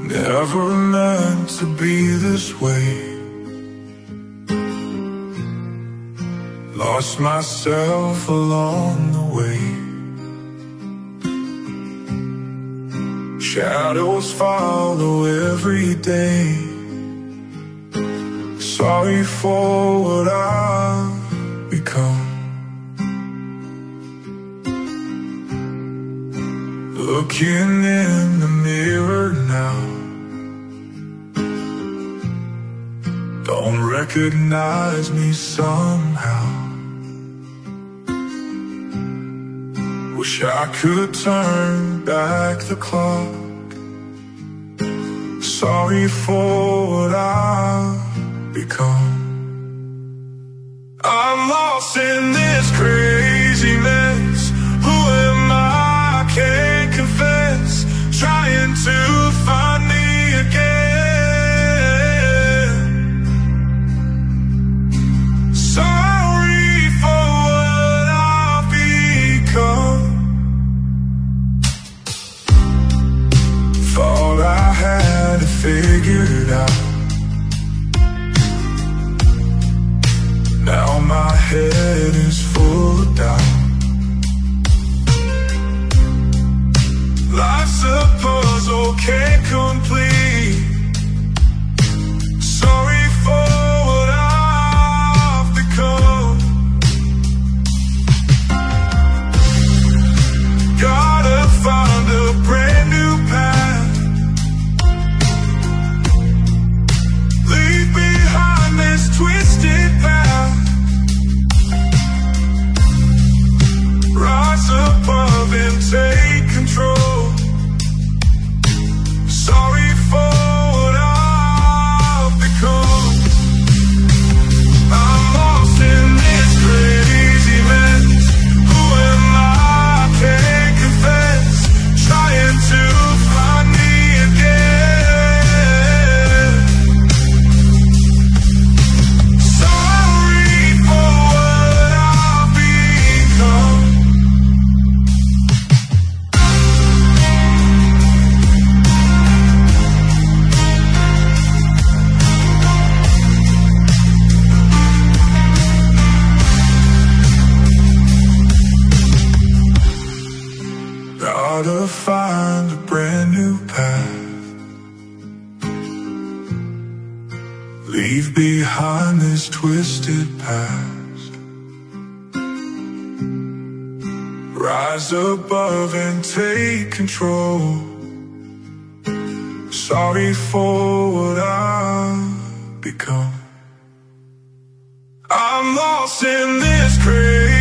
Never meant to be this way. Lost myself along the way. Shadows follow every day. Sorry for what I've become. Looking in the mirror now, don't recognize me somehow. Wish I could turn back the clock. Sorry for what I've become. I'm lost in this crazy mess. Who am I? Can't confess. Trying to find me again. Sorry for what I've become. Thought I had it figured out. Now my head is full of doubt. Life's a puzzle, can't complete. Sorry for what I've become. Gotta find a brand new path. Leave behind this twisted path. Rise above and take control. Sorry for what I've become. I'm lost in this crazy mess. Who am I? Can't confess. Trying to find me again. Sorry for what I've become. Gotta find a brand new path. Leave behind this twisted past. Rise above and take control. Sorry for what I've become. I'm lost in this crazy